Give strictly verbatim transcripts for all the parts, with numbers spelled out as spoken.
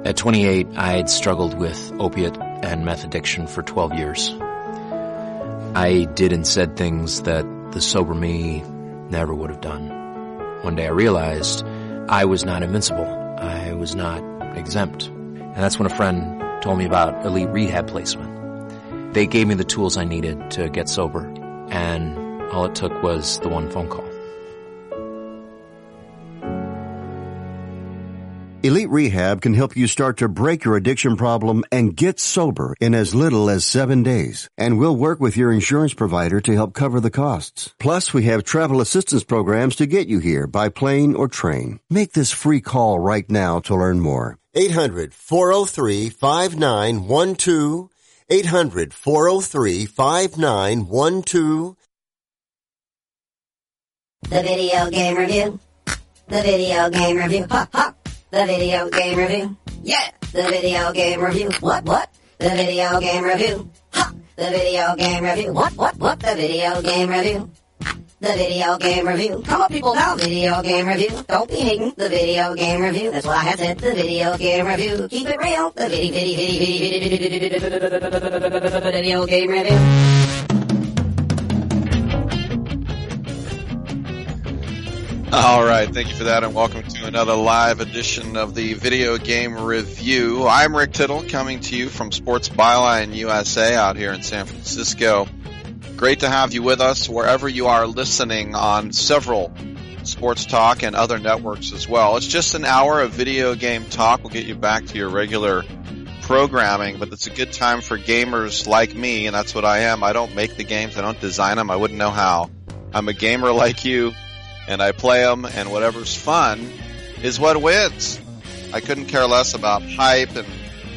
At twenty-eight, I'd struggled with opiate and meth addiction for twelve years. I did and said things that the sober me never would have done. One day I realized I was not invincible. I was not exempt. And that's when a friend told me about Elite Rehab Placement. They gave me the tools I needed to get sober, and all it took was the one phone call. Elite Rehab can help you start to break your addiction problem and get sober in as little as seven days. And we'll work with your insurance provider to help cover the costs. Plus, we have travel assistance programs to get you here by plane or train. Make this free call right now to learn more. eight hundred, four oh three, five nine one two. eight hundred, four oh three, five nine one two. The video game review. The video game review. Ha, ha. The video game review. Yeah. The video game review. What, what? The video game review. Ha. The video game review. What, what, what? The video game review. The video game review. Come on, people, now. Video game review. Don't be hating. The video game review. That's what I have said. The video game review. Keep it real. The video, video, video, video, video game review. All right, thank you for that, and welcome to another live edition of the Video Game Review. I'm Rick Tittle, coming to you from Sports Byline U S A out here in San Francisco. Great to have you with us wherever you are listening on several sports talk and other networks as well. It's just an hour of video game talk. We'll get you back to your regular programming, but it's a good time for gamers like me, and that's what I am. I don't make the games. I don't design them. I wouldn't know how. I'm a gamer like you. And I play them, and whatever's fun is what wins. I couldn't care less about hype and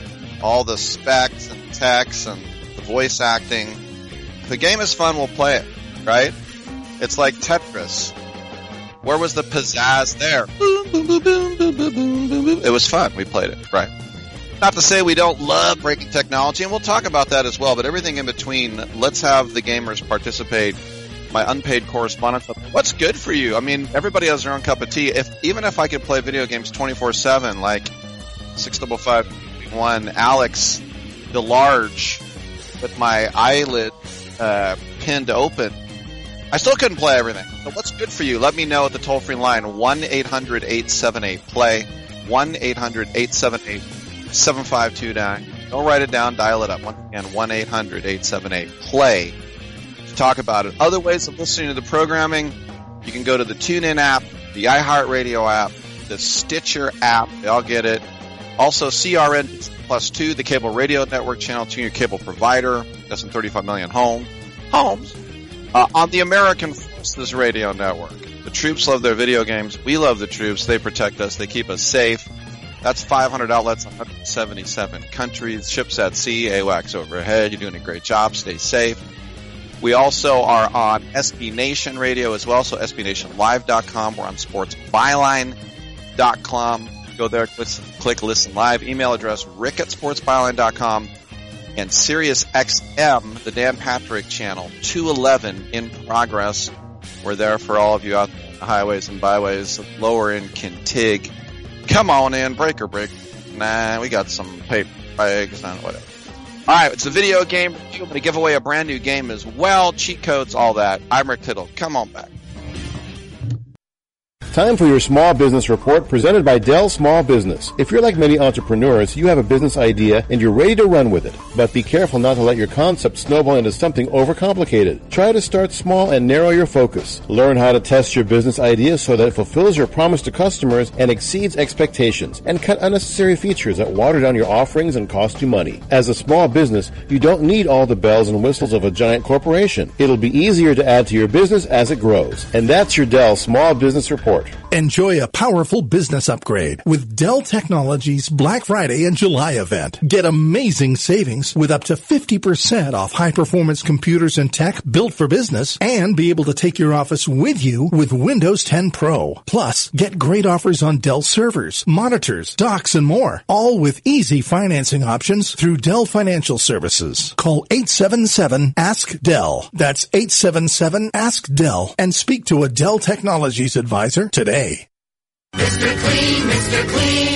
all the specs and text and the voice acting. If the game is fun, we'll play it, right? It's like Tetris. Where was the pizzazz there? Boom, boom, boom, boom, boom, boom, boom, boom. It was fun. We played it, right? Not to say we don't love breaking technology, and we'll talk about that as well, but everything in between, let's have the gamers participate. My unpaid correspondent, what's good for you? I mean, everybody has their own cup of tea. If even if I could play video games twenty-four seven, like six five five one, Alex DeLarge, with my eyelid uh, pinned open, I still couldn't play everything. So what's good for you? Let me know at the toll-free line, one eight hundred eight seven eight play, one eight hundred eight seven eight seven five two nine. Don't write it down, dial it up. Once again, one eight hundred eight seven eight play. Talk about it. Other ways of listening to the programming, you can go to the TuneIn app, the iHeartRadio app, the Stitcher app. They all get it. Also, C R N Plus two, the cable radio network channel to your cable provider. That's in thirty-five million home, homes. Uh, on the American Forces Radio Network. The troops love their video games. We love the troops. They protect us. They keep us safe. That's five hundred outlets, one hundred seventy-seven countries. Ships at sea, AWACS overhead. You're doing a great job. Stay safe. We also are on S B Nation Radio as well, so S B Nation Live dot com. We're on Sports Byline dot com. Go there, click, click Listen Live. Email address, rick at Sports Byline dot com. And Sirius X M, the Dan Patrick channel, two eleven in progress. We're there for all of you out on the highways and byways, lower in Kintig. Come on in, break or break. Nah, we got some paper bags and whatever. All right, it's a video game review. I'm going to give away a brand new game as well, cheat codes, all that. I'm Rick Tittle. Come on back. Time for your Small Business Report presented by Dell Small Business. If you're like many entrepreneurs, you have a business idea and you're ready to run with it. But be careful not to let your concept snowball into something overcomplicated. Try to start small and narrow your focus. Learn how to test your business idea so that it fulfills your promise to customers and exceeds expectations. And cut unnecessary features that water down your offerings and cost you money. As a small business, you don't need all the bells and whistles of a giant corporation. It'll be easier to add to your business as it grows. And that's your Dell Small Business Report. Enjoy a powerful business upgrade with Dell Technologies Black Friday and July event. Get amazing savings with up to fifty percent off high-performance computers and tech built for business, and be able to take your office with you with Windows ten Pro. Plus, get great offers on Dell servers, monitors, docks, and more, all with easy financing options through Dell Financial Services. Call eight seven seven, ask Dell. That's eight seven seven, ask Dell, and speak to a Dell Technologies advisor today. Mister Clean, Mister Clean,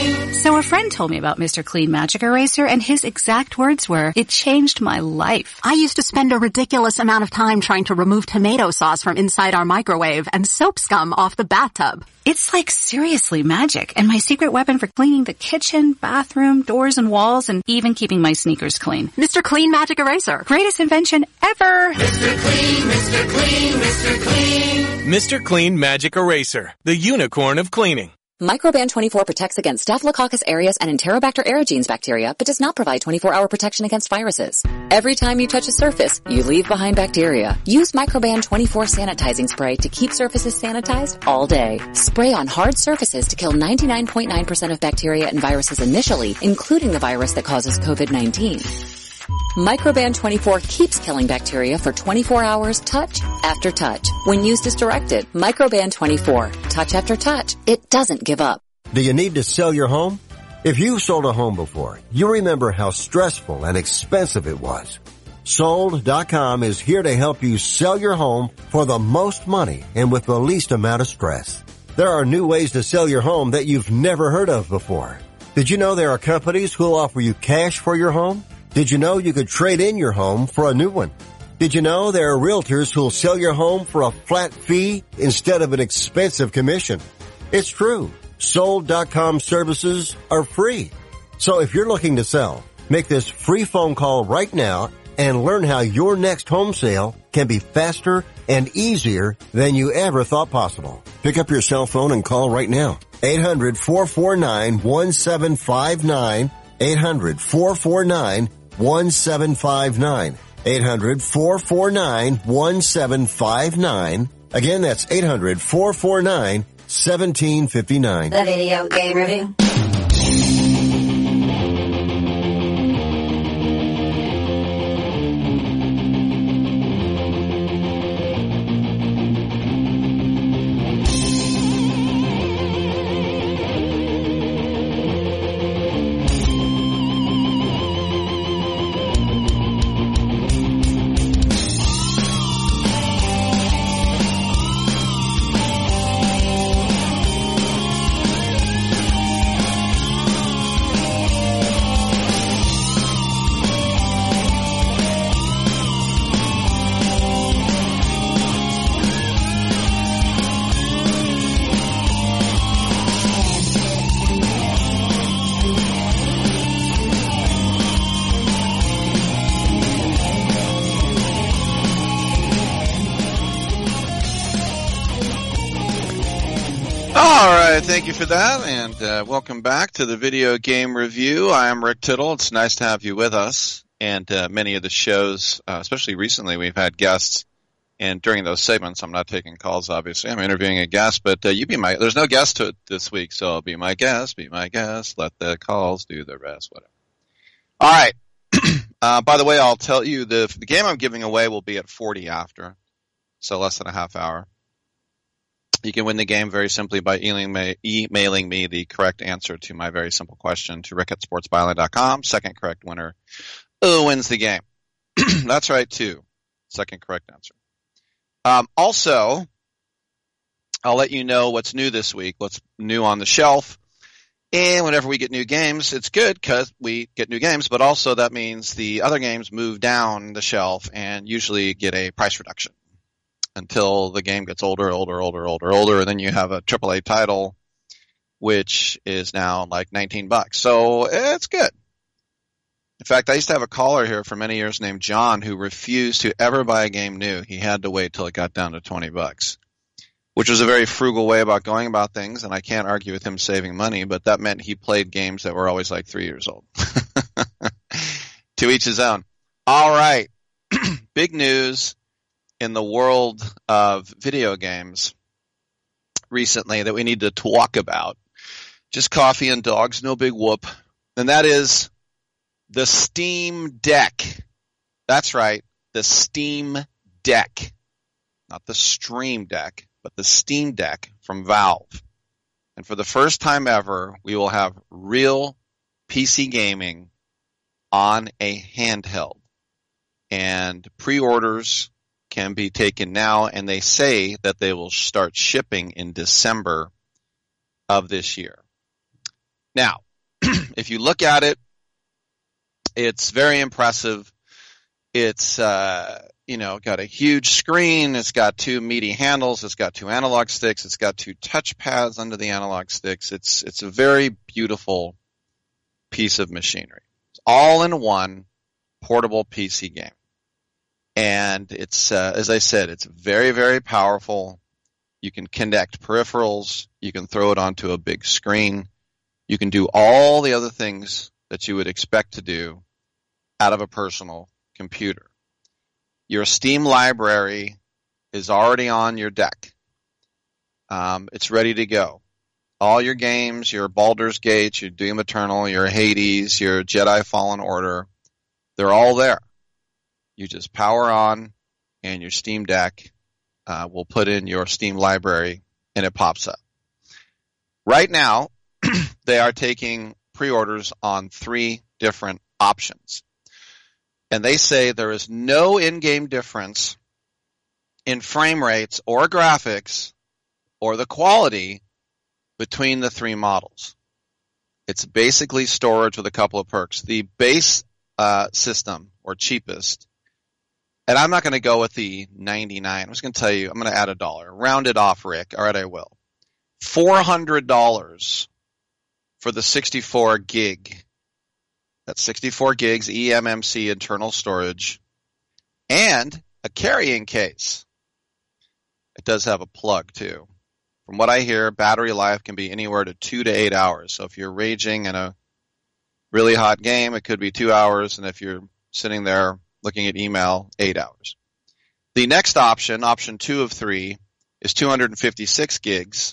So a friend told me about Mister Clean Magic Eraser, and his exact words were, "It changed my life." I used to spend a ridiculous amount of time trying to remove tomato sauce from inside our microwave and soap scum off the bathtub. It's like seriously magic, and my secret weapon for cleaning the kitchen, bathroom, doors and walls, and even keeping my sneakers clean. Mister Clean Magic Eraser. Greatest invention ever! Mister Clean, Mister Clean, Mister Clean. Mister Clean Magic Eraser, the unicorn of cleaning. Microban twenty-four protects against Staphylococcus aureus and Enterobacter aerogenes bacteria, but does not provide twenty-four hour protection against viruses. Every time you touch a surface, you leave behind bacteria. Use Microban twenty-four sanitizing spray to keep surfaces sanitized all day. Spray on hard surfaces to kill ninety-nine point nine percent of bacteria and viruses initially, including the virus that causes COVID nineteen. Microban twenty-four keeps killing bacteria for twenty-four hours, touch after touch. When used as directed, Microban twenty-four, touch after touch, it doesn't give up. Do you need to sell your home? If you've sold a home before, you remember how stressful and expensive it was. Sold dot com is here to help you sell your home for the most money and with the least amount of stress. There are new ways to sell your home that you've never heard of before. Did you know there are companies who'll offer you cash for your home? Did you know you could trade in your home for a new one? Did you know there are realtors who'll sell your home for a flat fee instead of an expensive commission? It's true. Sold dot com services are free. So if you're looking to sell, make this free phone call right now and learn how your next home sale can be faster and easier than you ever thought possible. Pick up your cell phone and call right now. eight hundred, four four nine, one seven five nine. eight hundred, four four nine, one seven five nine. eight hundred, four four nine, one seven five nine. Again, that's eight hundred, four four nine, one seven five nine. The Video Game Review. Thank you for that, and uh, welcome back to the Video Game Review. I am Rick Tittle. It's nice to have you with us. And uh, many of the shows, uh, especially recently, we've had guests. And during those segments, I'm not taking calls, obviously. I'm interviewing a guest, but uh, you be my. There's no guest to it this week, so be my guest, be my guest. Let the calls do the rest, whatever. All right. uh, by the way, I'll tell you the the game I'm giving away will be at forty after, so less than a half hour. You can win the game very simply by emailing me the correct answer to my very simple question to rick at sports byline dot com. Second correct winner uh, wins the game. That's right, too. Second correct answer. Um, also, I'll let you know what's new this week, what's new on the shelf. And whenever we get new games, it's good because we get new games, but also that means the other games move down the shelf and usually get a price reduction until the game gets older, older, older, older, older, and then you have a triple A title, which is now like nineteen bucks. So it's good. In fact, I used to have a caller here for many years named John who refused to ever buy a game new. He had to wait till it got down to twenty bucks, which was a very frugal way about going about things, and I can't argue with him saving money, but that meant he played games that were always like three years old. To each his own. All right. Big news in the world of video games recently that we need to talk about. Just coffee and dogs, no big whoop. And that is the Steam Deck. That's right, the Steam Deck. Not the Stream Deck, but the Steam Deck from Valve. And for the first time ever, we will have real P C gaming on a handheld. And pre-orders can be taken now, and they say that they will start shipping in December of this year. Now, if you look at it, it's very impressive. It's, uh, you know, got a huge screen. It's got two meaty handles. It's got two analog sticks. It's got two touch pads under the analog sticks. It's, it's a very beautiful piece of machinery. It's all in one portable P C game. And it's, uh, as I said, it's very, very powerful. You can connect peripherals. You can throw it onto a big screen. You can do all the other things that you would expect to do out of a personal computer. Your Steam library is already on your deck. Um, it's ready to go. All your games, your Baldur's Gate, your Doom Eternal, your Hades, your Jedi Fallen Order, they're all there. You just power on, and your Steam Deck uh, will put in your Steam library, and it pops up. Right now, they are taking pre-orders on three different options. And they say there is no in-game difference in frame rates or graphics or the quality between the three models. It's basically storage with a couple of perks. The base uh, system, or cheapest, and I'm not going to go with the ninety-nine. I'm just going to tell you, I'm going to add a dollar. Round it off, Rick. All right, I will. four hundred dollars for the sixty-four gig. That's sixty-four gigs E M M C internal storage and a carrying case. It does have a plug too. From what I hear, battery life can be anywhere to two to eight hours. So if you're raging in a really hot game, it could be two hours. And if you're sitting there looking at email, eight hours. The next option, option two of three, is two hundred fifty-six gigs.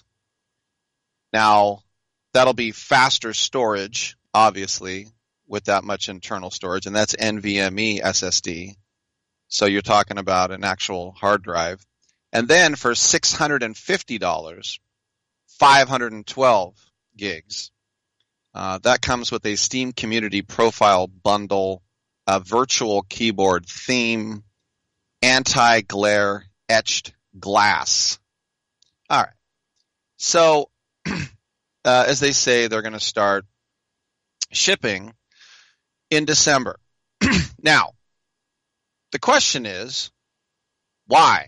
Now, that'll be faster storage, obviously, with that much internal storage, and that's NVMe S S D. So you're talking about an actual hard drive. And then for six hundred fifty dollars, five hundred twelve gigs. Uh, that comes with a Steam Community Profile bundle, a virtual keyboard theme, anti-glare etched glass. All right. So, uh, as they say, they're going to start shipping in December. Now, the question is, why?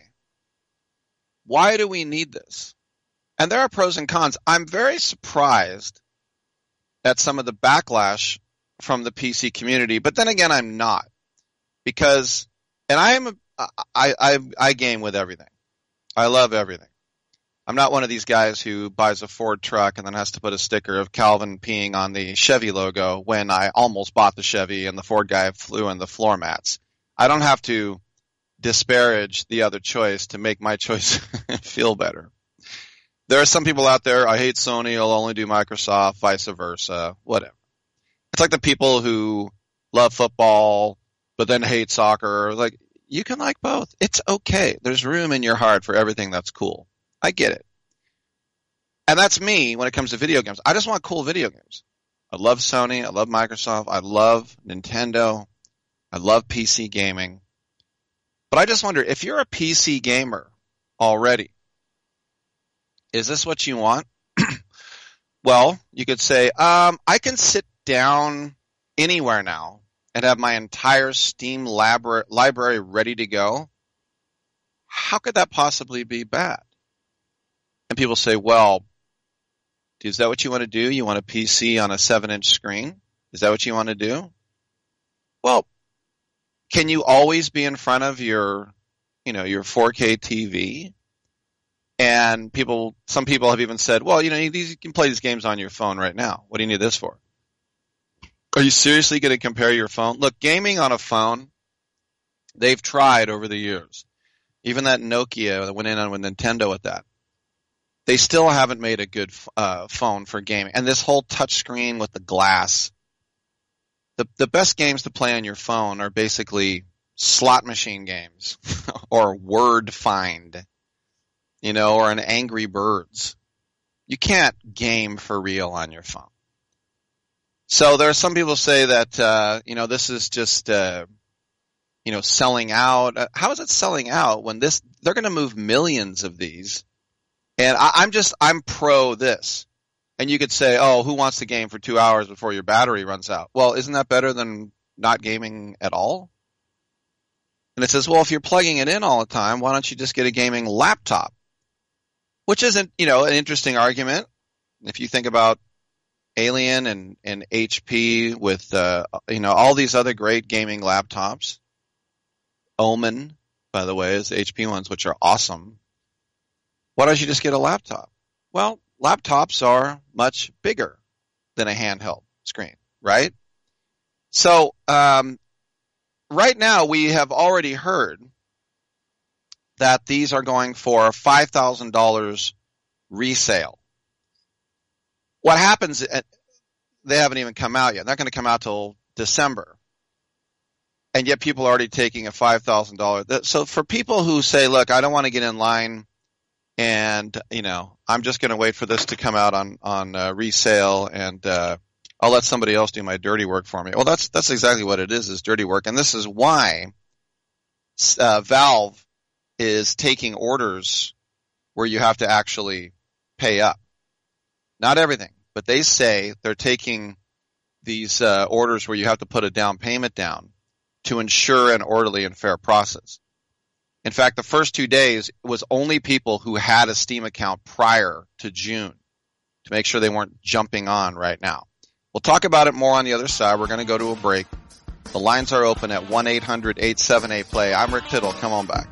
Why do we need this? And there are pros and cons. I'm very surprised at some of the backlash from the P C community, but then again, I'm not. Because, and I am, a, I, I, I game with everything. I love everything. I'm not one of these guys who buys a Ford truck and then has to put a sticker of Calvin peeing on the Chevy logo when I almost bought the Chevy and the Ford guy flew in the floor mats. I don't have to disparage the other choice to make my choice feel better. There are some people out there, I hate Sony, I'll only do Microsoft, vice versa, whatever. It's like the people who love football but then hate soccer. Like, you can like both. It's okay. There's room in your heart for everything that's cool. I get it. And that's me when it comes to video games. I just want cool video games. I love Sony. I love Microsoft. I love Nintendo. I love P C gaming. But I just wonder, if you're a P C gamer already, is this what you want? Well, you could say, um, I can sit down anywhere now and have my entire Steam labra- library ready to go. How could that possibly be bad? And people say, well, is that what you want to do? You want a P C on a seven-inch screen? Is that what you want to do? Well, can you always be in front of your, you know, your four K T V? And people, some people have even said, well, you know, you can play these games on your phone right now. What do you need this for? Are you seriously going to compare your phone? Look, gaming on a phone, they've tried over the years. Even that Nokia that went in on with Nintendo with that. They still haven't made a good uh, phone for gaming. And this whole touch screen with the glass, the the best games to play on your phone are basically slot machine games or Word Find, you know, or an Angry Birds. You can't game for real on your phone. So there are some people say that, uh, you know, this is just, uh, you know, selling out. Uh, how is it selling out when this, they're going to move millions of these? And I, I'm just, I'm pro this. And you could say, oh, who wants to game for two hours before your battery runs out? Well, isn't that better than not gaming at all? And it says, well, if you're plugging it in all the time, why don't you just get a gaming laptop? Which isn't, you know, an interesting argument. If you think about Alien and, and H P with, uh, you know, all these other great gaming laptops. Omen, by the way, is the H P ones, which are awesome. Why don't you just get a laptop? Well, laptops are much bigger than a handheld screen, right? So, um, right now we have already heard that these are going for five thousand dollars resale. What happens, they haven't even come out yet. They're not going to come out till December. And yet people are already taking a five thousand dollars. So for people who say, look, I don't want to get in line and, you know, I'm just going to wait for this to come out on, on uh, resale and uh, I'll let somebody else do my dirty work for me. Well, that's that's exactly what it is, is dirty work. And this is why uh, Valve is taking orders where you have to actually pay up. Not everything, but they say they're taking these uh, orders where you have to put a down payment down to ensure an orderly and fair process. In fact, the first two days was only people who had a Steam account prior to June to make sure they weren't jumping on right now. We'll talk about it more on the other side. We're going to go to a break. The lines are open at one eight hundred eight seven eight play. I'm Rick Tittle. Come on back.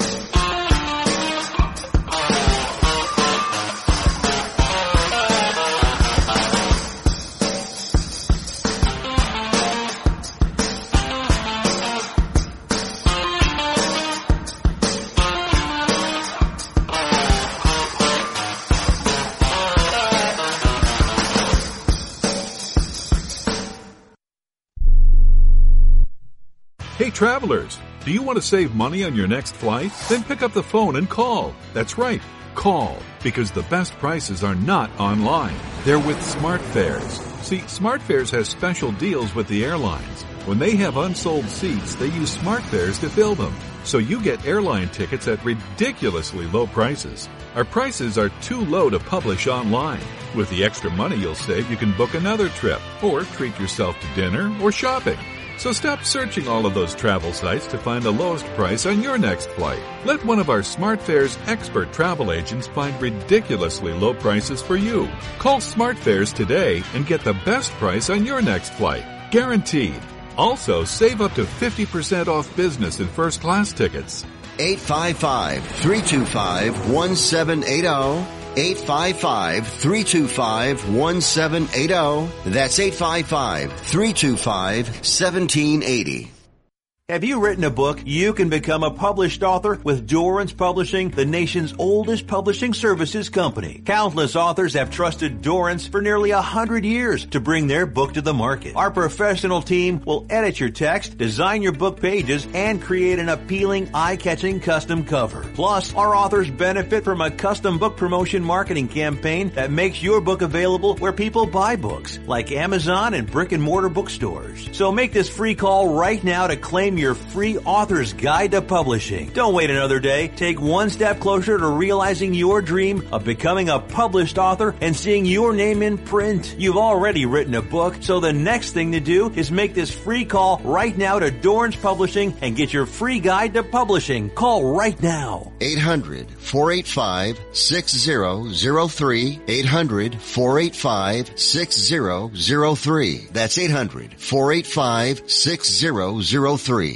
Hey travelers, do you want to save money on your next flight? Then pick up the phone and call. That's right, call, because the best prices are not online. They're with SmartFares. See, SmartFares has special deals with the airlines. When they have unsold seats, they use SmartFares to fill them. So you get airline tickets at ridiculously low prices. Our prices are too low to publish online. With the extra money you'll save, you can book another trip, or treat yourself to dinner or shopping. So stop searching all of those travel sites to find the lowest price on your next flight. Let one of our SmartFares expert travel agents find ridiculously low prices for you. Call SmartFares today and get the best price on your next flight. Guaranteed. Also, save up to fifty percent off business and first class tickets. eight five five, three two five, one seven eight zero. eight five five, three two five, one seven eight zero. That's eight five five, three two five, one seven eight zero. Have you written a book? You can become a published author with Dorrance Publishing, the nation's oldest publishing services company. Countless authors have trusted Dorrance for nearly a hundred years to bring their book to the market. Our professional team will edit your text, design your book pages, and create an appealing, eye-catching custom cover. Plus, our authors benefit from a custom book promotion marketing campaign that makes your book available where people buy books, like Amazon and brick-and-mortar bookstores. So make this free call right now to claim your free author's guide to publishing. Don't wait another day. Take one step closer to realizing your dream of becoming a published author and seeing your name in print. You've already written a book, so the next thing to do is make this free call right now to Dorrance Publishing and get your free guide to publishing. Call right now. eight hundred, four eight five, six zero zero three. eight hundred, four eight five, six zero zero three. That's eight hundred, four eight five, six zero zero three.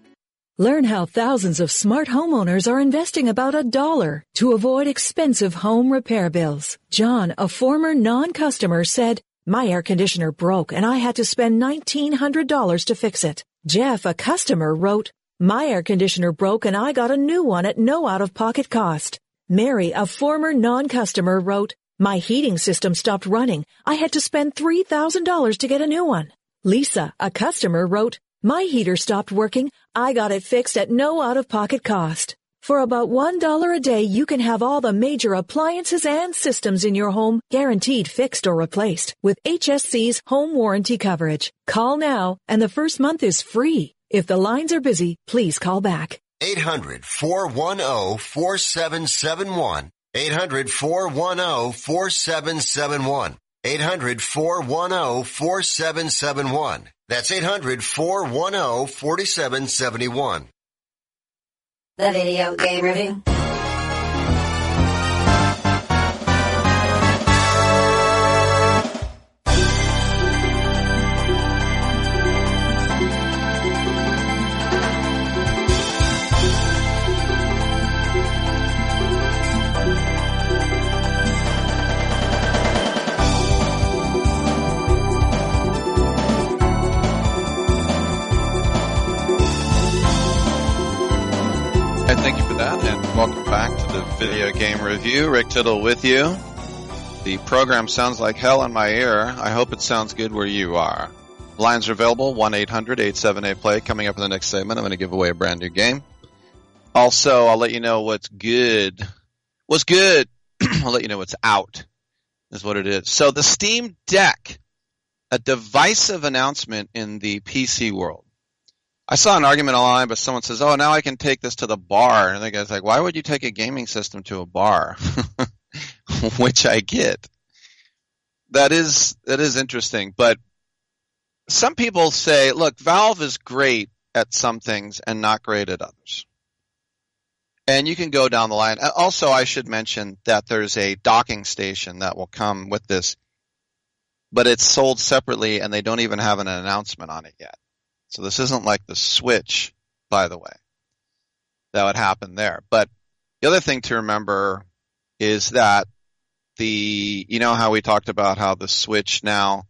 Learn how thousands of smart homeowners are investing about a dollar to avoid expensive home repair bills. John, a former non-customer, said, "My air conditioner broke and I had to spend nineteen hundred dollars to fix it." Jeff, a customer, wrote, "My air conditioner broke and I got a new one at no out-of-pocket cost." Mary, a former non-customer, wrote, "My heating system stopped running. I had to spend three thousand dollars to get a new one." Lisa, a customer, wrote, "My heater stopped working. I got it fixed at no out-of-pocket cost." For about one dollar a day, you can have all the major appliances and systems in your home guaranteed fixed or replaced with H S C's home warranty coverage. Call now, and the first month is free. If the lines are busy, please call back. eight hundred, four one zero, four seven seven one. eight hundred, four one zero, four seven seven one. eight hundred, four one zero, four seven seven one. That's eight hundred, four one zero, four seven seven one. The Video Game Review. Thank you for that, and welcome back to the Video Game Review. Rick Tittle with you. The program sounds like hell in my ear. I hope it sounds good where you are. Lines are available, one eight hundred, eight seven eight, play. Coming up in the next segment, I'm going to give away a brand new game. Also, I'll let you know what's good. What's good? I'll let you know what's out, is what it is. So the Steam Deck, a divisive announcement in the P C world. I saw an argument online, but someone says, oh, now I can take this to the bar. And the guy's like, why would you take a gaming system to a bar? Which I get. That is, that is interesting. But some people say, look, Valve is great at some things and not great at others. And you can go down the line. Also, I should mention that there's a docking station that will come with this, but it's sold separately and they don't even have an announcement on it yet. So this isn't like the Switch, by the way, that would happen there. But the other thing to remember is that the, you know how we talked about how the Switch now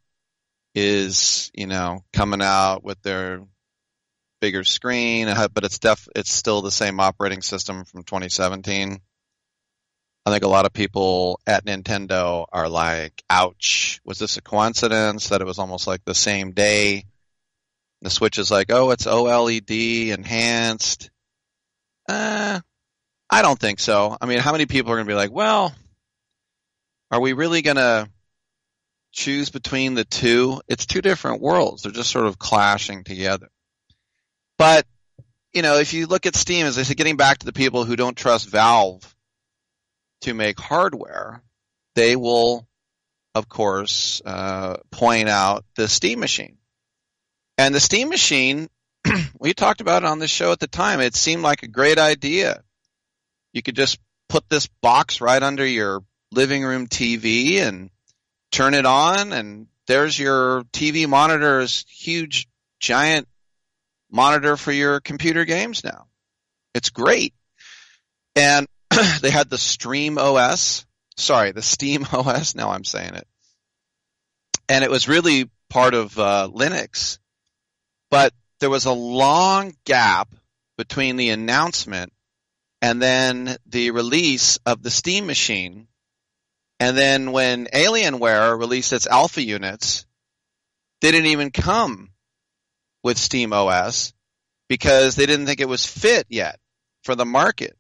is, you know, coming out with their bigger screen, but it's def, it's still the same operating system from twenty seventeen. I think a lot of people at Nintendo are like, ouch, was this a coincidence that it was almost like the same day? The Switch is like, oh, it's OLED enhanced. Uh, I don't think so. I mean, how many people are going to be like, well, are we really going to choose between the two? It's two different worlds. They're just sort of clashing together. But, you know, if you look at Steam, as I said, getting back to the people who don't trust Valve to make hardware, they will, of course, uh, point out the Steam Machine. And the Steam Machine, we talked about it on this show at the time. It seemed like a great idea. You could just put this box right under your living room T V and turn it on, and there's your T V monitor's huge, giant monitor for your computer games now. It's great. And they had the Stream O S. Sorry, the Steam O S. Now I'm saying it. And it was really part of uh, Linux. But there was a long gap between the announcement and then the release of the Steam Machine. And then when Alienware released its alpha units, they didn't even come with Steam O S because they didn't think it was fit yet for the market.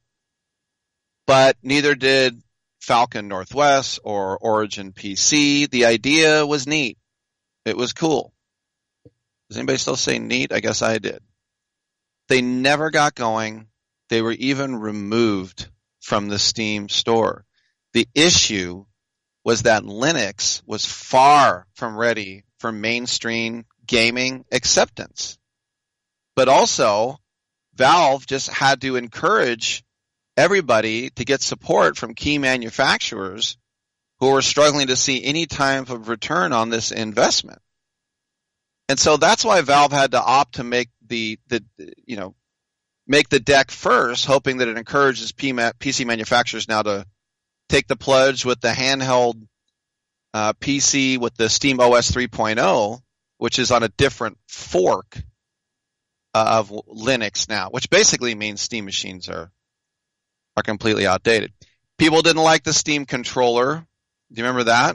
But neither did Falcon Northwest or Origin P C. The idea was neat. It was cool. Does anybody still say neat? I guess I did. They never got going. They were even removed from the Steam store. The issue was that Linux was far from ready for mainstream gaming acceptance. But also, Valve just had to encourage everybody to get support from key manufacturers who were struggling to see any type of return on this investment. And so that's why Valve had to opt to make the, the you know, make the deck first, hoping that it encourages P C manufacturers now to take the plunge with the handheld uh, P C with the Steam O S three point oh, which is on a different fork uh, of Linux now, which basically means Steam machines are are completely outdated. People didn't like the Steam controller. Do you remember that?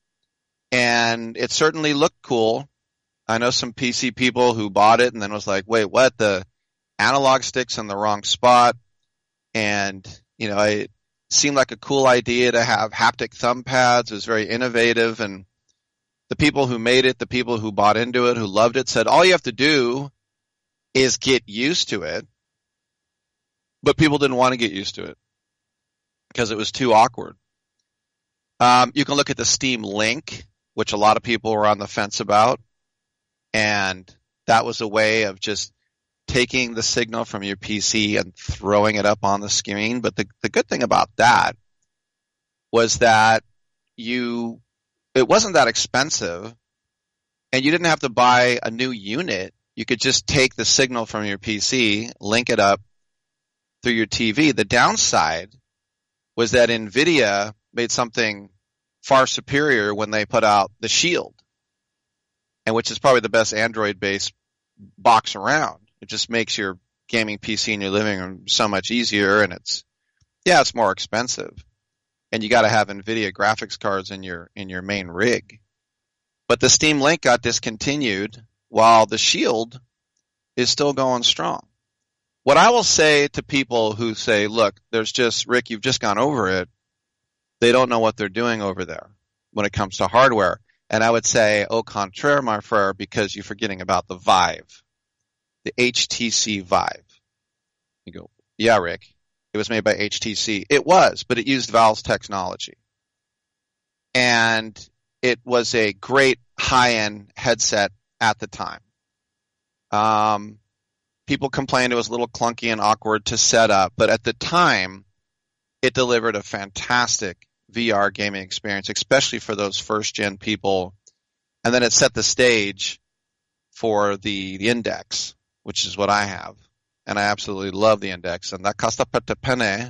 And it certainly looked cool. I know some P C people who bought it and then was like, wait, what? The analog stick's in the wrong spot. And, you know, it seemed like a cool idea to have haptic thumb pads. It was very innovative. And the people who made it, the people who bought into it, who loved it, said all you have to do is get used to it. But people didn't want to get used to it. because it was too awkward. Um, you can look at the Steam Link, which a lot of people were on the fence about, and that was a way of just taking the signal from your P C and throwing it up on the screen. But the, the good thing about that was that you, it wasn't that expensive, and you didn't have to buy a new unit. You could just take the signal from your P C, link it up through your T V. The downside was that NVIDIA made something far superior when they put out the Shield, and which is probably the best Android-based box around. It just makes your gaming P C in your living room so much easier, and it's, yeah, it's more expensive. And you got to have NVIDIA graphics cards in your in your main rig. But the Steam Link got discontinued while the Shield is still going strong. What I will say to people who say, look, there's just, Rick, you've just gone over it. They don't know what they're doing over there when it comes to hardware. And I would say, au contraire, my frere, because you're forgetting about the Vive, the H T C Vive. You go, yeah, Rick, it was made by H T C. It was, but it used Valve's technology. And it was a great high-end headset at the time. Um, people complained it was a little clunky and awkward to set up, but at the time, it delivered a fantastic V R gaming experience, especially for those first-gen people. And then it set the stage for the, the Index, which is what I have. And I absolutely love the Index. And that costa pette penne.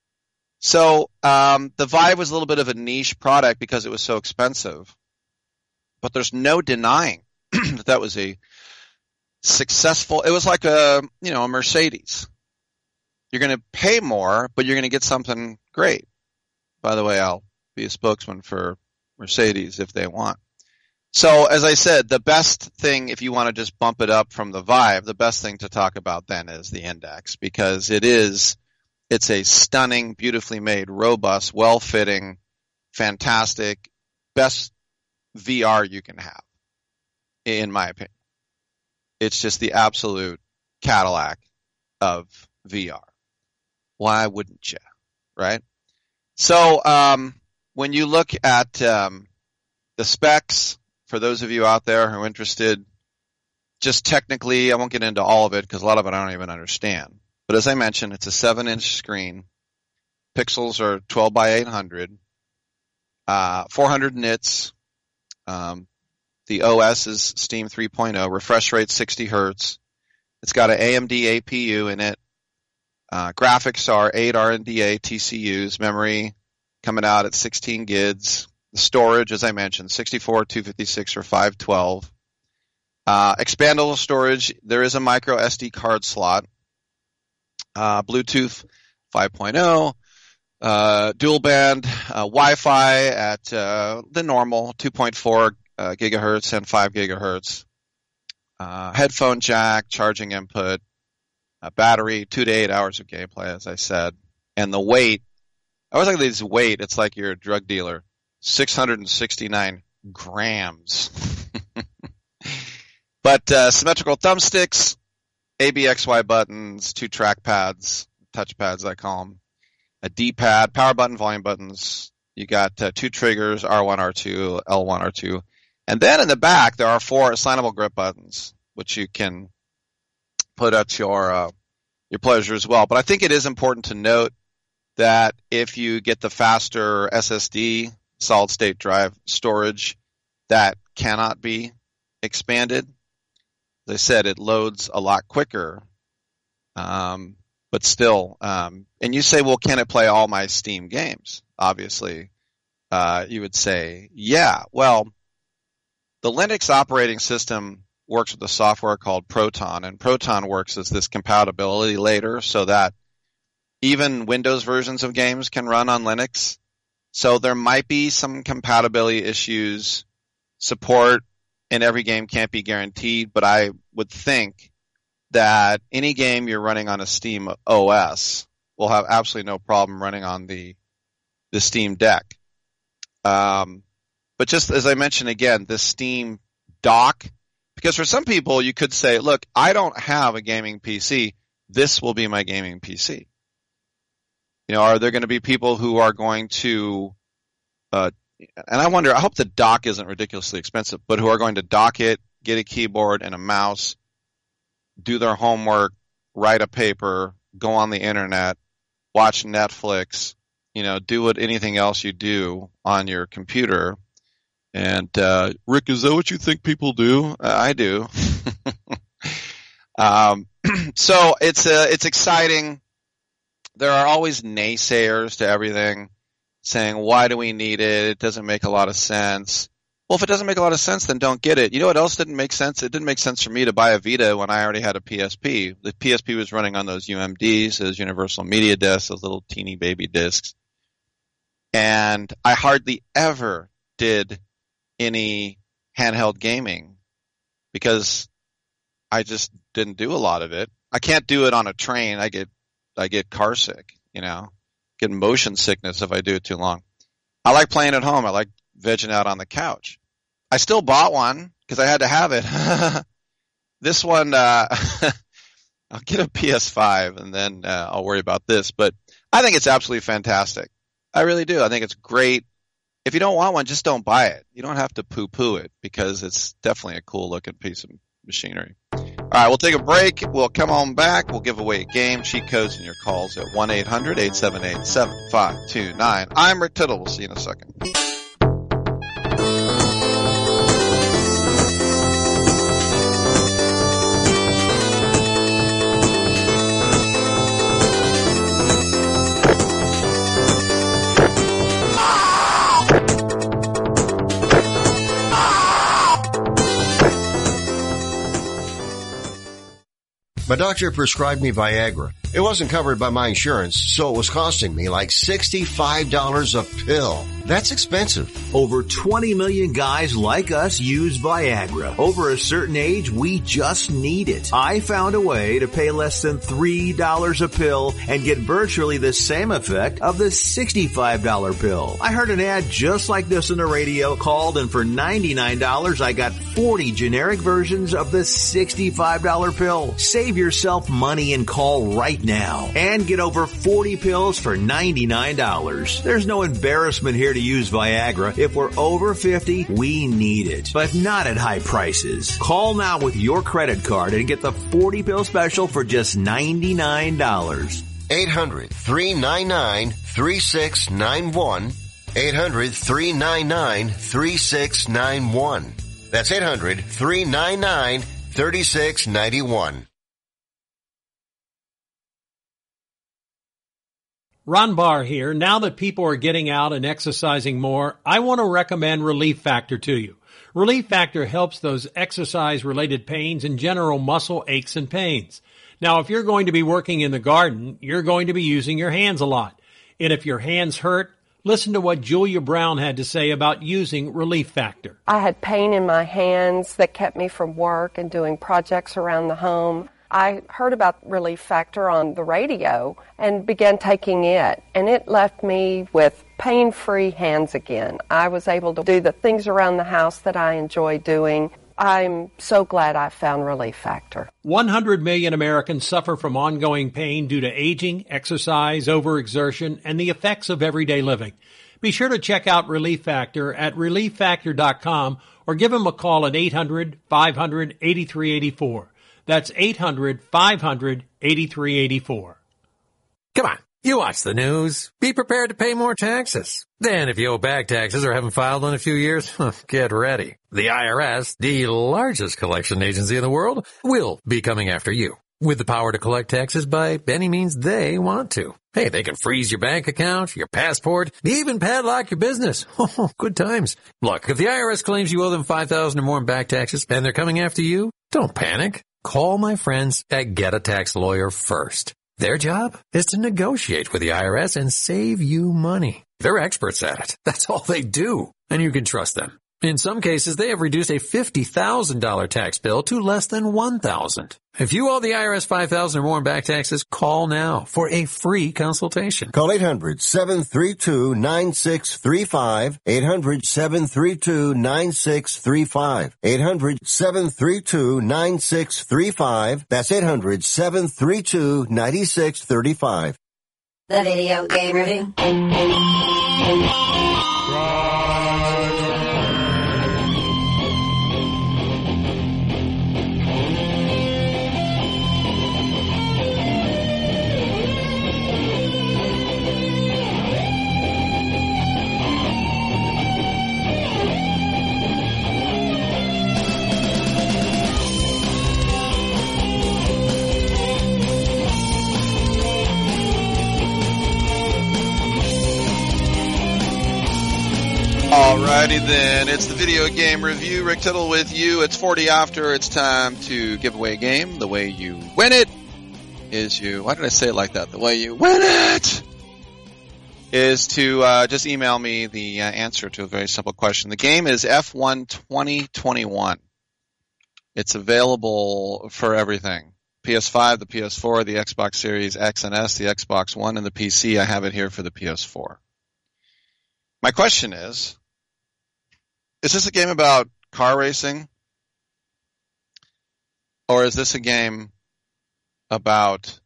So um, the Vive was a little bit of a niche product because it was so expensive. But there's no denying that that was a successful, it was like a, you know, a Mercedes. You're going to pay more, but you're going to get something great. By the way, I'll be a spokesman for Mercedes if they want. So as I said, the best thing, if you want to just bump it up from the Vive, the best thing to talk about then is the Index, because it is, it's a stunning, beautifully made, robust, well-fitting, fantastic, best V R you can have, in my opinion. It's just the absolute Cadillac of V R. Why wouldn't you, right? So um, when you look at um, the specs, for those of you out there who are interested, just technically, I won't get into all of it because a lot of it I don't even understand. But as I mentioned, it's a seven-inch screen. Pixels are twelve by eight hundred. Uh, four hundred nits. Um, the O S is Steam three point oh. Refresh rate sixty hertz. It's got an A M D A P U in it. Uh, graphics are eight R N D A T C Us. Memory coming out at sixteen gigs. The storage, as I mentioned, sixty-four, two fifty-six, or five twelve. Uh, expandable storage, there is a micro S D card slot. Uh, Bluetooth five point oh. Uh, dual band, uh, Wi-Fi at uh, the normal two point four uh, gigahertz and five gigahertz. Uh, headphone jack, charging input, uh, battery, two to eight hours of gameplay, as I said. And the weight, I always like this weight, it's like you're a drug dealer. six hundred sixty-nine grams. But uh, symmetrical thumbsticks, A B X Y buttons, two trackpads, touchpads I call them, a D-pad, power button, volume buttons. You got uh, two triggers, R one, R two, L one, R two. And then in the back, there are four assignable grip buttons, which you can put at your uh, your pleasure as well. But I think it is important to note that if you get the faster S S D, solid-state drive storage, that cannot be expanded. As I said, it loads a lot quicker. Um, but still, um, and you say, well, can it play all my Steam games? Obviously, uh, you would say, yeah. Well, the Linux operating system works with a software called Proton, and Proton works as this compatibility layer so that even Windows versions of games can run on Linux. So there might be some compatibility issues. Support in every game can't be guaranteed, but I would think that any game you're running on a Steam O S will have absolutely no problem running on the the Steam Deck. Um, but just as I mentioned again, the Steam Dock, because for some people you could say, look, I don't have a gaming P C. This will be my gaming P C. You know, are there going to be people who are going to, uh, and I wonder, I hope the dock isn't ridiculously expensive, but who are going to dock it, get a keyboard and a mouse, do their homework, write a paper, go on the internet, watch Netflix, you know, do what anything else you do on your computer. And, uh, Rick, is that what you think people do? Uh, I do. um, so it's, uh, it's exciting. There are always naysayers to everything saying, why do we need it? It doesn't make a lot of sense. Well, if it doesn't make a lot of sense, then don't get it. You know what else didn't make sense? It didn't make sense for me to buy a Vita when I already had a P S P. The P S P was running on those U M Ds, those Universal Media Discs, those little teeny baby discs. And I hardly ever did any handheld gaming because I just didn't do a lot of it. I can't do it on a train. I get I get car sick, you know, get motion sickness if I do it too long. I like playing at home. I like vegging out on the couch. I still bought one because I had to have it. This one, uh, I'll get a P S five and then uh, I'll worry about this. But I think it's absolutely fantastic. I really do. I think it's great. If you don't want one, just don't buy it. You don't have to poo-poo it because it's definitely a cool-looking piece of machinery. All right, we'll take a break. We'll come on back. We'll give away a game, cheat codes, and your calls at one eight hundred eight seven eight seven five two nine. I'm Rick Tittle. We'll see you in a second. My doctor prescribed me Viagra. It wasn't covered by my insurance, so it was costing me like sixty-five dollars a pill. That's expensive. Over twenty million guys like us use Viagra. Over a certain age, we just need it. I found a way to pay less than three dollars a pill and get virtually the same effect of the sixty-five dollars pill. I heard an ad just like this on the radio, called, and for ninety-nine dollars, I got forty generic versions of the sixty-five dollars pill. Save yourself money and call right now and get over forty pills for ninety-nine dollars. There's no embarrassment here to use Viagra. If we're over fifty, we need it, but not at high prices. Call now with your credit card and get the forty pill special for just ninety-nine dollars. eight hundred three nine nine three six nine one. eight hundred three nine nine three six nine one. That's eight hundred three nine nine three six nine one. Ron Barr here. Now that people are getting out and exercising more, I want to recommend Relief Factor to you. Relief Factor helps those exercise-related pains and general muscle aches and pains. Now, if you're going to be working in the garden, you're going to be using your hands a lot. And if your hands hurt, listen to what Julia Brown had to say about using Relief Factor. I had pain in my hands that kept me from work and doing projects around the home. I heard about Relief Factor on the radio and began taking it, and it left me with pain-free hands again. I was able to do the things around the house that I enjoy doing. I'm so glad I found Relief Factor. one hundred million Americans suffer from ongoing pain due to aging, exercise, overexertion, and the effects of everyday living. Be sure to check out Relief Factor at relief factor dot com or give them a call at eight hundred five hundred eighty-three eighty-four. That's eight hundred five hundred eighty-three eighty-four. Come on, you watch the news. Be prepared to pay more taxes. Then if you owe back taxes or haven't filed in a few years, get ready. The I R S, the largest collection agency in the world, will be coming after you with the power to collect taxes by any means they want to. Hey, they can freeze your bank account, your passport, even padlock your business. Oh, good times. Look, if the I R S claims you owe them five thousand dollars or more in back taxes and they're coming after you, don't panic. Call my friends at Get a Tax Lawyer first. Their job is to negotiate with the I R S and save you money. They're experts at it. That's all they do. And you can trust them. In some cases, they have reduced a fifty thousand dollars tax bill to less than one thousand dollars. If you owe the I R S five thousand dollars or more in back taxes, call now for a free consultation. Call eight hundred seven three two nine six three five. eight hundred seven three two nine six three five. eight hundred seven three two nine six three five. That's eight hundred seven three two nine six three five. The Video Game Review. Alrighty then, it's the Video Game Review. Rick Tittle with you. It's forty after. It's time to give away a game. The way you win it is you, why did I say it like that? The way you win it is to uh, just email me the uh, answer to a very simple question. The game is F one twenty twenty-one. It's available for everything. P S five, the P S four, the Xbox Series X and S, the Xbox One, and the P C. I have it here for the P S four. My question is, is this a game about car racing? Or is this a game about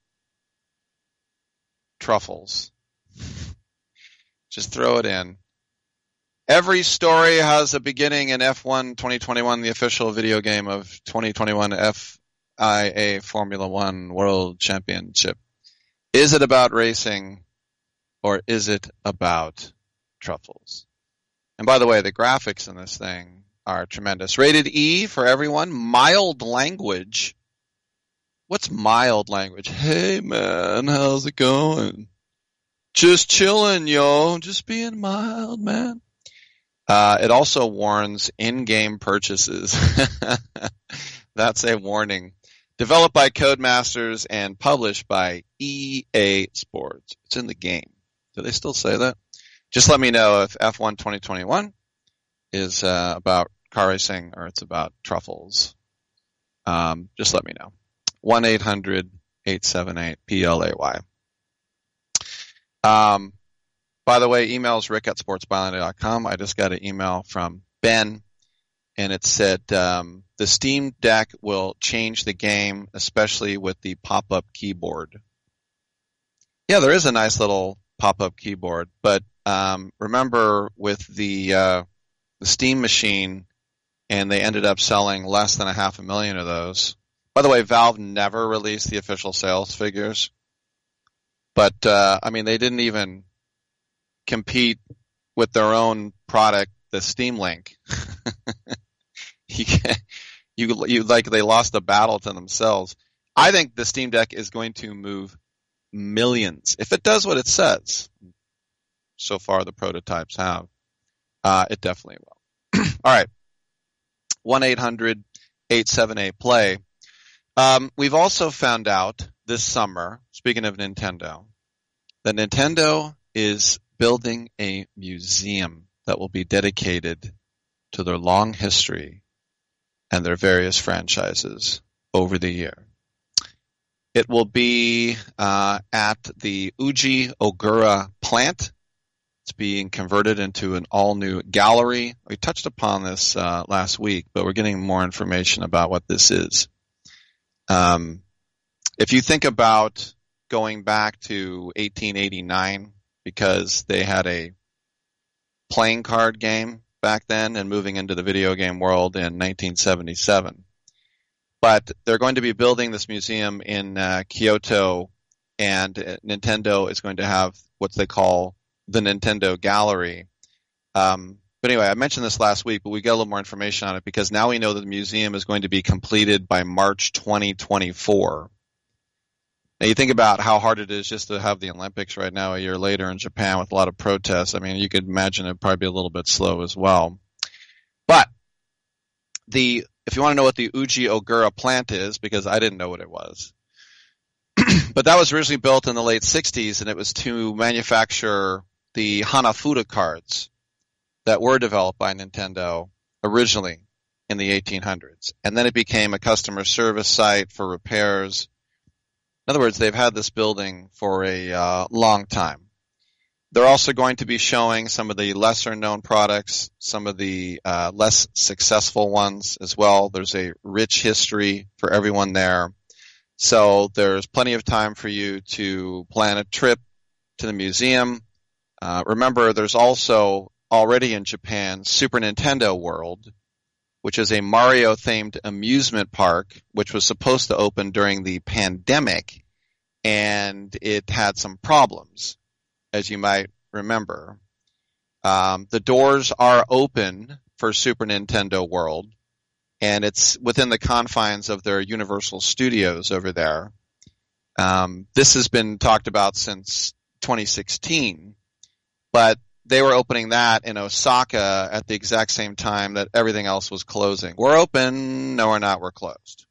truffles? Just throw it in. Every story has a beginning in F one twenty twenty-one, the official video game of twenty twenty-one F I A Formula One World Championship. Is it about racing or is it about truffles? And by the way, the graphics in this thing are tremendous. Rated E for everyone. Mild language. What's mild language? Hey man, how's it going? Just chilling, yo. Just being mild, man. Uh, it also warns in-game purchases. That's a warning. Developed by Codemasters and published by E A Sports. It's in the game. Do they still say that? Just let me know if F one twenty twenty-one is uh, about car racing or it's about truffles. Um, just let me know. one eight hundred eight seven eight P L A Y. Um, by the way, emails rick at sports byline dot com. I just got an email from Ben, and it said um, the Steam Deck will change the game, especially with the pop-up keyboard. Yeah, there is a nice little pop-up keyboard, but um, remember with the uh, the Steam machine, and they ended up selling less than a half a million of those. By the way, Valve never released the official sales figures, but uh, I mean they didn't even compete with their own product, the Steam Link. you, you, you like they lost the battle to themselves. I think the Steam Deck is going to move millions if it does what it says. So far, the prototypes have. Uh, it definitely will. All right. one eight hundred eight seven eight play. Um, we've also found out this summer, speaking of Nintendo, that Nintendo is building a museum that will be dedicated to their long history and their various franchises over the year. It will be uh, at the Uji Ogura plant. It's being converted into an all-new gallery. We touched upon this uh, last week, but we're getting more information about what this is. Um, if you think about going back to eighteen eighty-nine, because they had a playing card game back then and moving into the video game world in nineteen seventy-seven. But they're going to be building this museum in uh, Kyoto, and uh, Nintendo is going to have what they call the Nintendo Gallery. Um, but anyway, I mentioned this last week, but we get a little more information on it because now we know that the museum is going to be completed by March twenty twenty-four. Now you think about how hard it is just to have the Olympics right now a year later in Japan with a lot of protests. I mean, you could imagine it'd probably be a little bit slow as well. But the if you want to know what the Uji Ogura plant is, because I didn't know what it was, but that was originally built in the late sixties, and it was to manufacture the Hanafuda cards that were developed by Nintendo originally in the eighteen hundreds. And then it became a customer service site for repairs. In other words, they've had this building for a uh, long time. They're also going to be showing some of the lesser-known products, some of the uh, less successful ones as well. There's a rich history for everyone there. So there's plenty of time for you to plan a trip to the museum. Uh, remember, there's also already in Japan Super Nintendo World, which is a Mario-themed amusement park, which was supposed to open during the pandemic, and it had some problems, as you might remember. Um, the doors are open for Super Nintendo World, and it's within the confines of their Universal Studios over there. Um, this has been talked about since twenty sixteen, but they were opening that in Osaka at the exact same time that everything else was closing. We're open, no we're not, we're closed.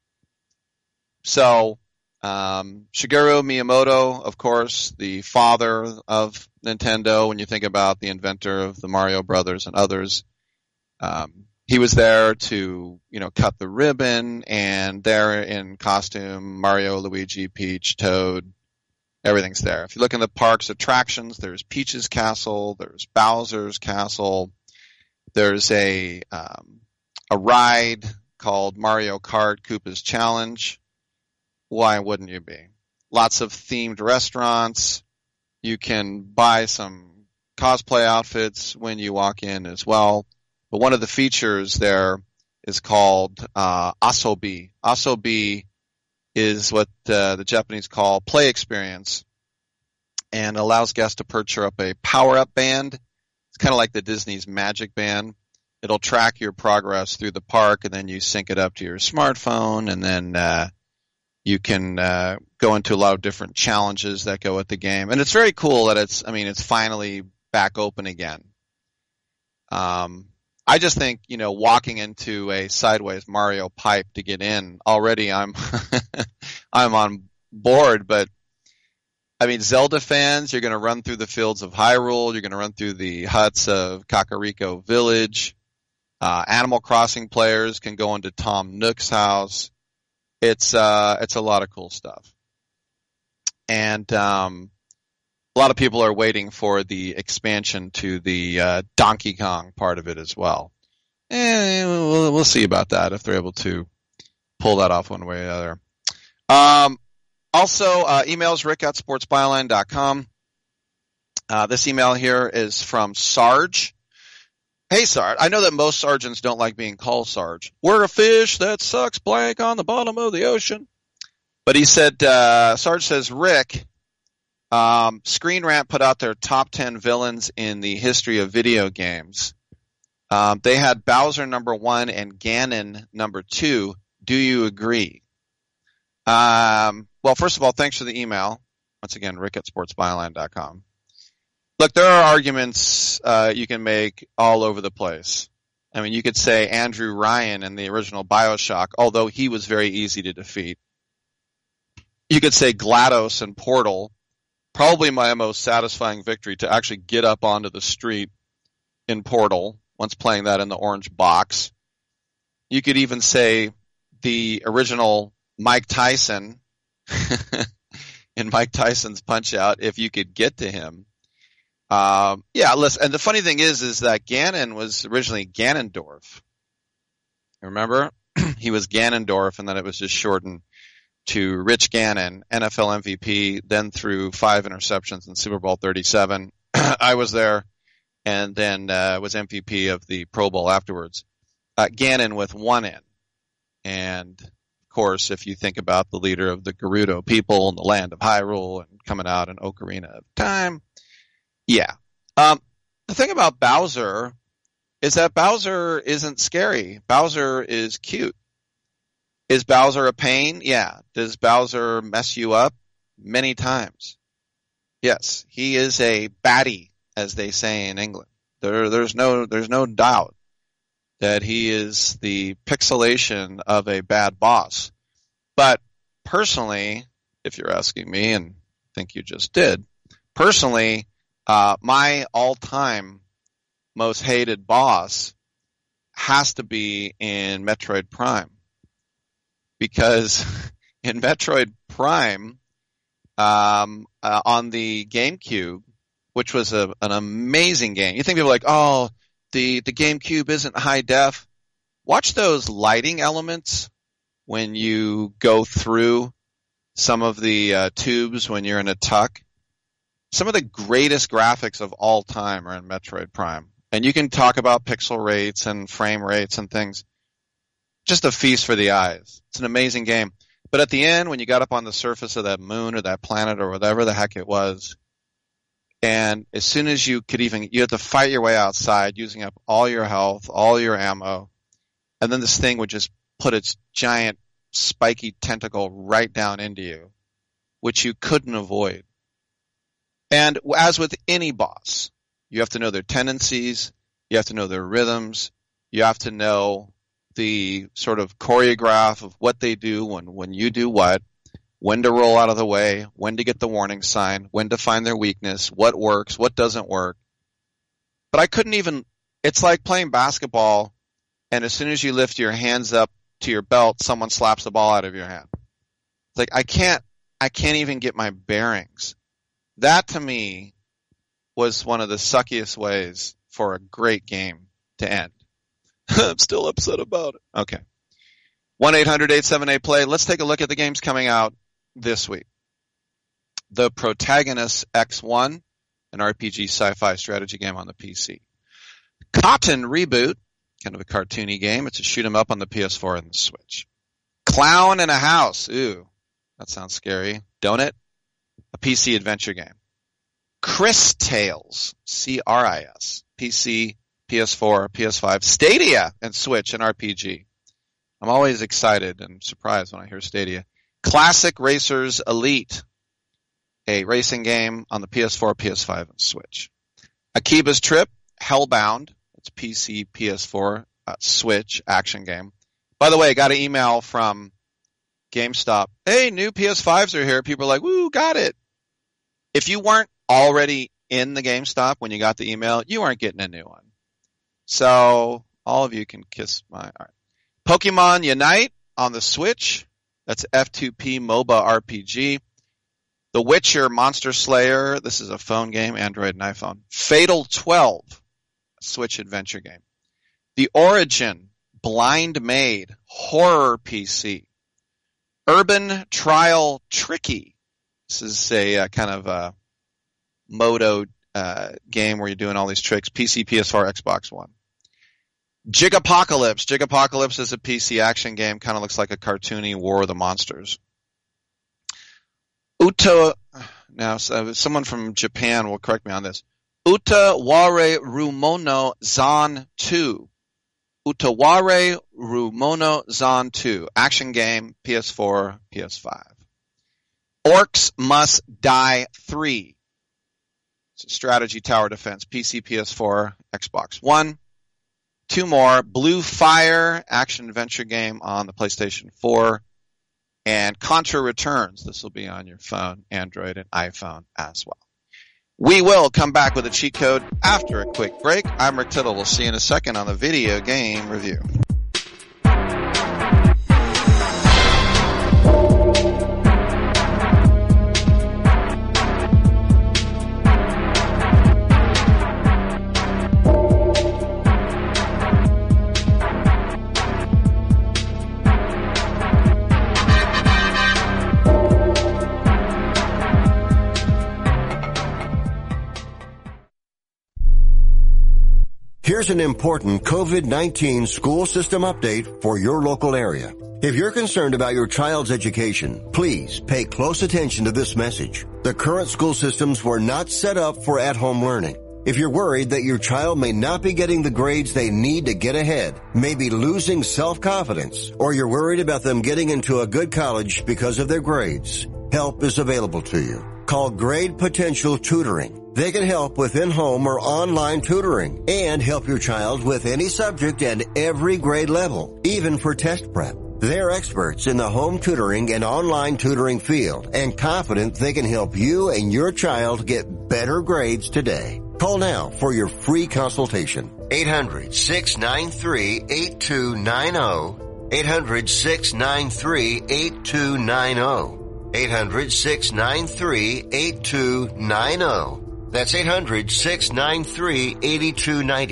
So, um, Shigeru Miyamoto, of course, the father of Nintendo, when you think about the inventor of the Mario Brothers and others, um, he was there to, you know, cut the ribbon, and there in costume, Mario, Luigi, Peach, Toad, everything's there. If you look in the park's attractions, there's Peach's Castle, there's Bowser's Castle, there's a um, a ride called Mario Kart Koopa's Challenge. Why wouldn't you be? Lots of themed restaurants. You can buy some cosplay outfits when you walk in as well. But one of the features there is called uh, Asobi. Asobi is what uh, the Japanese call play experience, and allows guests to purchase up a power-up band. It's kind of like the Disney's Magic Band. It'll track your progress through the park, and then you sync it up to your smartphone, and then uh, you can uh, go into a lot of different challenges that go with the game. And it's very cool that it's, I mean, it's finally back open again. Um, I just think, you know, walking into a sideways Mario pipe to get in, already I'm I'm on board. But, I mean, Zelda fans, you're going to run through the fields of Hyrule. You're going to run through the huts of Kakariko Village. Uh, Animal Crossing players can go into Tom Nook's house. It's uh, it's a lot of cool stuff. And um a lot of people are waiting for the expansion to the uh, Donkey Kong part of it as well. And we'll, we'll see about that if they're able to pull that off one way or the other. Um, also, uh, emails rick at sports byline dot com. Uh, this email here is from Sarge. Hey, Sarge. I know that most sergeants don't like being called Sarge. We're a fish that sucks blank on the bottom of the ocean. But he said, uh, Sarge says, Rick, Um, Screen Rant put out their top ten villains in the history of video games. Um, they had Bowser number one and Ganon number two. Do you agree? Um, well, first of all, thanks for the email. Once again, rick at sports byline dot com. Look, there are arguments uh, you can make all over the place. I mean, you could say Andrew Ryan in the original BioShock, although he was very easy to defeat. You could say GLaDOS in Portal. Probably my most satisfying victory to actually get up onto the street in Portal once playing that in the orange box. You could even say the original Mike Tyson in Mike Tyson's Punch-Out! If you could get to him. Um, yeah, listen, and the funny thing is, is that Ganon was originally Ganondorf. Remember? He was Ganondorf, and then it was just shortened to Rich Gannon, N F L M V P, then threw five interceptions in Super Bowl thirty-seven. I was there, and then uh, was M V P of the Pro Bowl afterwards. Uh, Gannon with one N. And, of course, if you think about the leader of the Gerudo people in the land of Hyrule and coming out in Ocarina of Time, yeah. Um, the thing about Bowser is that Bowser isn't scary. Bowser is cute. Is Bowser a pain? Yeah. Does Bowser mess you up? Many times. Yes. He is a baddie, as they say in England. There, there's no, there's no doubt that he is the pixelation of a bad boss. But personally, if you're asking me, and I think you just did, personally, uh, my all-time most hated boss has to be in Metroid Prime. Because in Metroid Prime, um, uh, on the GameCube, which was a, an amazing game. You think people are like, oh, the, the GameCube isn't high def. Watch those lighting elements when you go through some of the uh, tubes when you're in a tuck. some of the greatest graphics of all time are in Metroid Prime. And you can talk about pixel rates and frame rates and things. Just a feast for the eyes. It's an amazing game. But at the end, when you got up on the surface of that moon or that planet or whatever the heck it was, and as soon as you could even, you had to fight your way outside using up all your health, all your ammo, and then this thing would just put its giant spiky tentacle right down into you, which you couldn't avoid. And as with any boss, you have to know their tendencies, you have to know their rhythms, you have to know the sort of choreograph of what they do when, when you do what, when to roll out of the way, when to get the warning sign, when to find their weakness, what works, what doesn't work. But I couldn't even, it's like playing basketball, and as soon as you lift your hands up to your belt, someone slaps the ball out of your hand. It's like, I can't, I can't even get my bearings. That to me was one of the suckiest ways for a great game to end. I'm still upset about it. Okay. one eight hundred eight seven eight play. Let's take a look at the games coming out this week. The Protagonist X one, an R P G sci-fi strategy game on the P C. Cotton Reboot, kind of a cartoony game. It's a shoot 'em up on the P S four and the Switch. Clown in a House. Ooh, that sounds scary, don't it? A P C adventure game. Chris Tales, C R I S, P C, P S four, P S five, Stadia, and Switch, an R P G. I'm always excited and surprised when I hear Stadia. Classic Racers Elite, a racing game on the P S four, P S five, and Switch. Akiba's Trip, Hellbound, it's P C, P S four, uh, Switch, action game. By the way, I got an email from GameStop. Hey, new P S fives are here. People are like, woo, got it. If you weren't already in the GameStop when you got the email, you aren't getting a new one. So all of you can kiss my... All right. Pokemon Unite on the Switch. That's F two P MOBA R P G. The Witcher Monster Slayer. This is a phone game, Android and iPhone. Fatal twelve, Switch adventure game. The Origin Blind Maid horror P C. Urban Trial Tricky. This is a uh, kind of a Moto uh, game where you're doing all these tricks. P C, P S four, Xbox One. Jigapocalypse. Jigapocalypse is a P C action game. Kind of looks like a cartoony War of the Monsters. Uta, now someone from Japan will correct me on this. Utaware Rumono Zan two. Utaware Rumono Zan two. Action game, P S four, P S five. Orcs Must Die three. It's a strategy tower defense, P C, P S four, Xbox One. Two more. Blue Fire, action adventure game on the PlayStation four. And Contra Returns. This will be on your phone, Android, and iPhone as well. We will come back with a cheat code after a quick break. I'm Rick Tittle. We'll see you in a second on the Video Game Review. Here's an important COVID nineteen school system update for your local area. If you're concerned about your child's education, please pay close attention to this message. The current school systems were not set up for at-home learning. If you're worried that your child may not be getting the grades they need to get ahead, maybe losing self-confidence, or you're worried about them getting into a good college because of their grades, help is available to you. Call Grade Potential Tutoring. They can help with in-home or online tutoring and help your child with any subject and every grade level, even for test prep. They're experts in the home tutoring and online tutoring field and confident they can help you and your child get better grades today. Call now for your free consultation. eight hundred, six nine three, eight two nine zero. eight hundred, six nine three, eight two nine zero. eight hundred, six nine three, eight two nine zero. That's eight hundred, six nine three, eight two nine zero.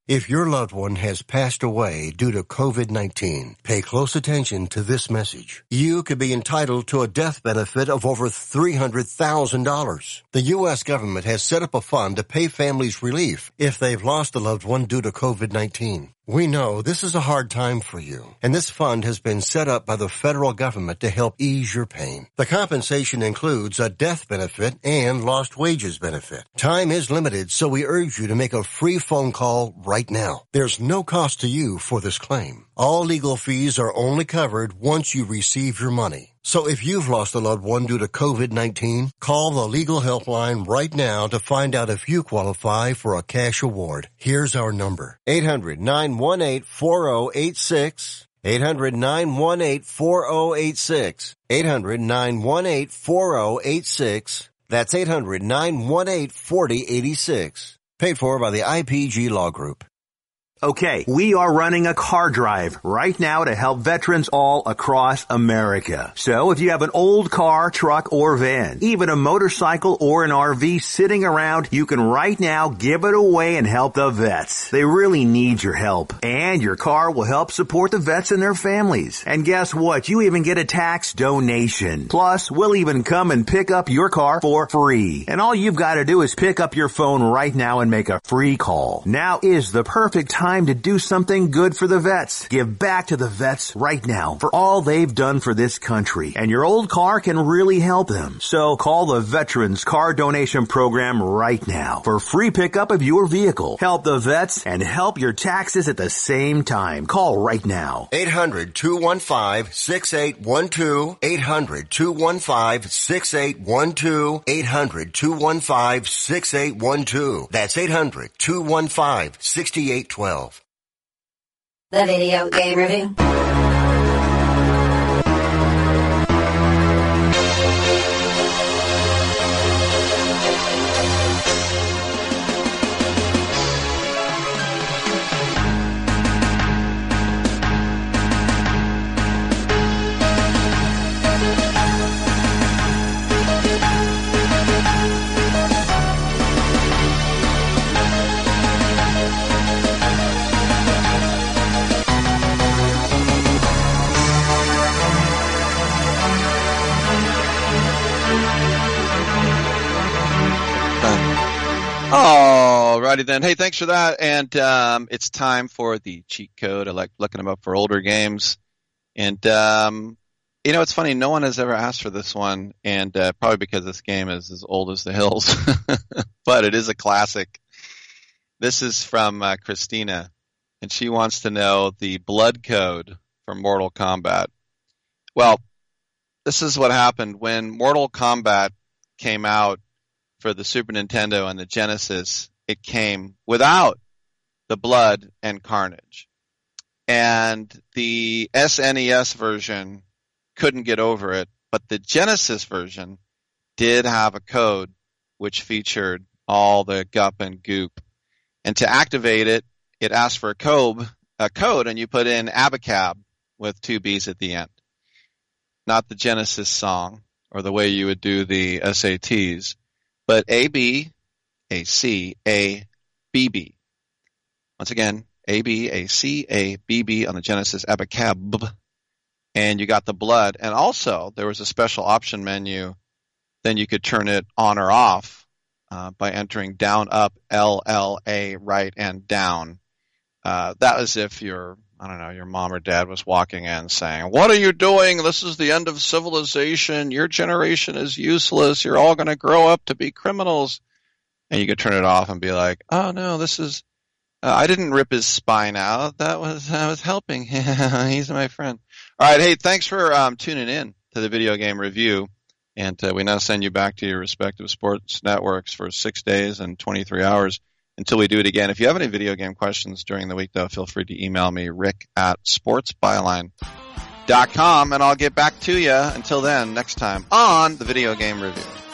If your loved one has passed away due to COVID nineteen, pay close attention to this message. You could be entitled to a death benefit of over three hundred thousand dollars. The U S government has set up a fund to pay families relief if they've lost a loved one due to COVID nineteen. We know this is a hard time for you, and this fund has been set up by the federal government to help ease your pain. The compensation includes a death benefit and lost wages benefit. Time is limited, so we urge you to make a free phone call right now. There's no cost to you for this claim. All legal fees are only covered once you receive your money. So if you've lost a loved one due to COVID nineteen, call the legal helpline right now to find out if you qualify for a cash award. Here's our number. eight hundred, nine one eight, four oh eight six. eight hundred, nine one eight, four oh eight six. eight hundred, nine one eight, four oh eight six. That's eight hundred, nine one eight, four oh eight six. Paid for by the I P G Law Group. Okay, we are running a car drive right now to help veterans all across America. So if you have an old car, truck, or van, even a motorcycle or an R V sitting around, you can right now give it away and help the vets. They really need your help. And your car will help support the vets and their families. And guess what? You even get a tax donation. Plus, we'll even come and pick up your car for free. And all you've got to do is pick up your phone right now and make a free call. Now is the perfect time Time to do something good for the vets. Give back to the vets right now for all they've done for this country. And your old car can really help them. So call the Veterans Car Donation Program right now for free pickup of your vehicle. Help the vets and help your taxes at the same time. Call right now. eight hundred, two one five, six eight one two. eight hundred, two one five, six eight one two. eight hundred, two one five, six eight one two. That's eight hundred, two one five, six eight one two. The Video Game Review. Alrighty then. Hey, thanks for that. And um, it's time for the cheat code. I like looking them up for older games. And, um, you know, it's funny. No one has ever asked for this one. And uh, probably because this game is as old as the hills. But it is a classic. This is from uh, Christina. And she wants to know the blood code for Mortal Kombat. Well, this is what happened. When Mortal Kombat came out for the Super Nintendo and the Genesis, it came without the blood and carnage. And the S N E S version couldn't get over it, but the Genesis version did have a code which featured all the gup and goop. And to activate it, it asked for a code, a code, and you put in Abacab with two B's at the end. Not the Genesis song or the way you would do the S A Ts. But A, B, A, C, A, B, B. Once again, A, B, A, C, A, B, B on the Genesis Abacab. And you got the blood. And also, there was a special option menu. Then you could turn it on or off uh, by entering down, up, L, L, A, right, and down. Uh, that was if your, I don't know, your mom or dad was walking in saying, "What are you doing? This is the end of civilization. Your generation is useless. You're all going to grow up to be criminals." And you could turn it off and be like, "Oh no, this is, uh, I didn't rip his spine out. That was, I was helping him. He's my friend." All right. Hey, thanks for um, tuning in to the Video Game Review. And uh, we now send you back to your respective sports networks for six days and twenty-three hours. Until we do it again. If you have any video game questions during the week, though, feel free to email me, rick at sports byline dot com, and I'll get back to you. Until then, next time on the Video Game Review.